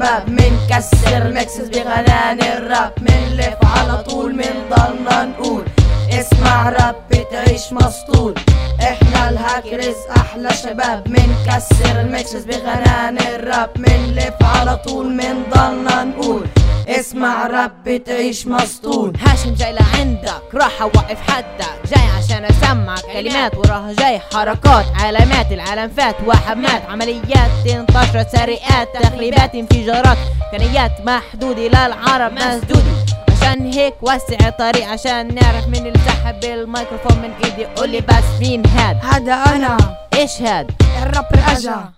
شباب منكسر ميكسز بغناني الراب، منلف على طول منضلنا نقول اسمع راب بتعيش مسطول. احنا الهاكرز احلى شباب منكسر الميكسز بغناني الراب، منلف على طول منضلنا نقول اسمع راب بتعيش مسطول. هاشم جاي لعندك راح اوقف حدك، جاي عشان اسمعك كلمات وراها جاي حركات علامات العالم فات واحد مات، عمليات انتشرت سرقات تخريبات انفجارات كنيات محدودة للعرب مسدودي. عشان هيك وسع الطريق عشان نعرف مين اللي سحب الميكروفون من ايدي، قولي بس مين هاد؟ هذا انا. ايش هاد؟ الرابر اجا.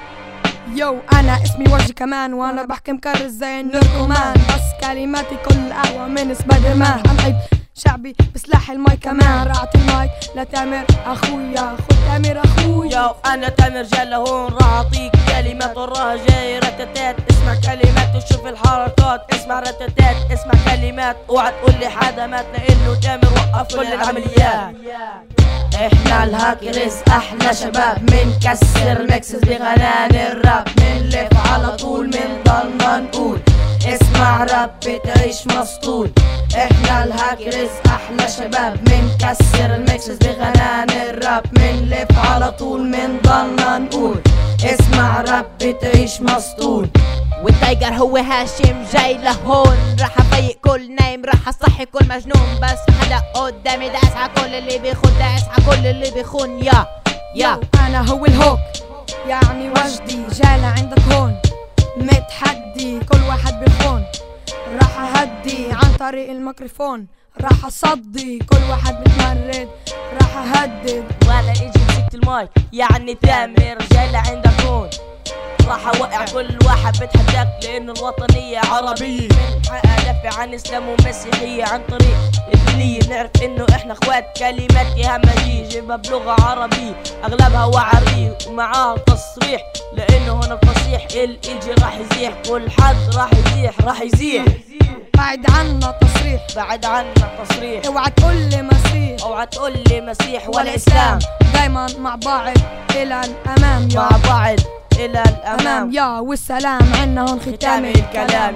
يو انا اسمي وجدي كمان، وانا بحكي مكرر زي النركومان، بس كلماتي كل قهوة من سبايدر مان. حنعيد شعبي بسلاح المايك كمان، رعت المايك لتامر اخويا، خد تامر اخويا. يو انا تامر جاي لهون راح اعطيك كلمات وراها جاي رتتات، اسمع كلمات وشوف الحركات، اسمع رتتات اسمع كلمات، اوعى تقول لي حدا مات لانه تامر وقف كل العمليات. احنا الهاكرز احلى شباب منكسر ميكسز بغناني الراب، منلف على طول منضلنا نقول اسمع راب بتعيش مسطول. احنا الهاكرز احلى شباب منكسر الميكسز بغناني الراب، منلف على طول منضلنا نقول اسمع راب بتعيش مسطول. والتايجر هو هاشم جاي لهون، راح افيق كل نايم راح اصحي كل مجنون، بس حدا قدامي داس على كل اللي بيخون، داس على كل اللي بيخون. يا انا هو الهوك يعني وجدي جاي لعندك هون، متحدي كل واحد بيخون، راح اهدي عن طريق الميكروفون، راح اصدي كل واحد متمرد، راح اهدد وانا اجي مسكت المايك يعني تامر جاي لعندك هون، راح اوقع كل واحد بتحداك لانه الوطنية عربية، من حق ادافع عن اسلام ومسيحية عن طريق الدينية، بنعرف انه احنا اخوات، كلماتي همجية جيبها بلغة عربية اغلبها وعرية ومعاها تصريح، لانه هنا الفصيح الانجي راح يزيح، كل حد راح يزيح. بعد عنا تصريح، بعد عنا تصريح، اوعى تقول لي مسيح، اوعى تقول لي مسيح ولا اسلام، دايما مع بعض الى الامام، مع بعض الى الامام. يا والسلام عنا هون ختام الكلام.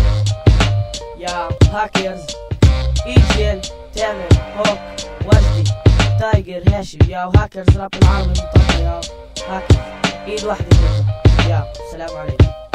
يا هاكرز ايجيل تامر هوك وجدي تايجر هاشم، يا هاكرز راب العربي المطبع، يا هاكرز ايد واحدة كده. يا السلام عليكم.